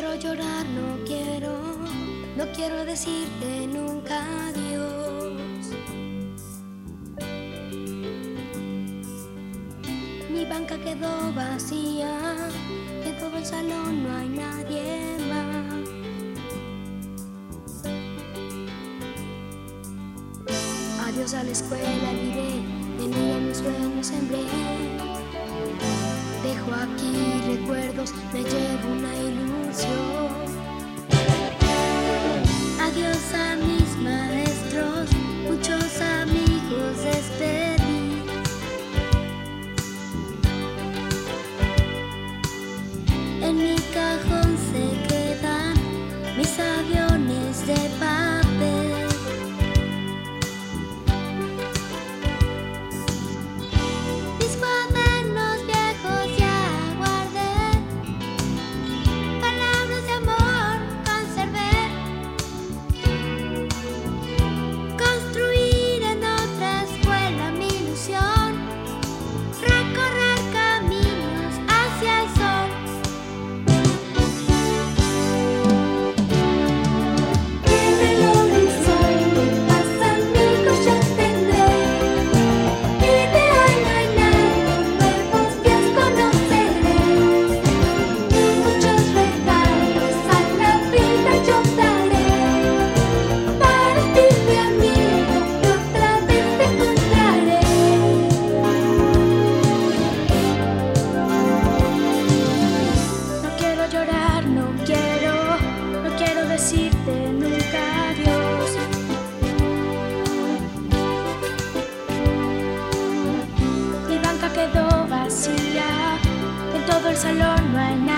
quiero llorar, no quiero decirte nunca adiós. Mi banca quedó vacía, en todo el salón no hay nadie más. Adiós a la escuela, diré, en ella mis sueños sembré. Dejo aquí recuerdos, me llevo una ilusión. Adiós a mis maestros, muchos amigos despedí. En mi cajón se quedan mis aviones de papel. Mis cuadernos viejos ya guardé, palabras de amor conservé. Construir en otra escuela mi ilusión, recorrer caminos hacia el sol. En el horizonte más amigos yo tendré, y de hoy no hay nada, nuevos días conoceré. Muchos regalos a la vida yo daré, para ti mi amigo que otra vez te encontraré. No quiero llorar, no quiero decirte nunca adiós. Mi banca quedó vacía, en todo el salón no hay nada.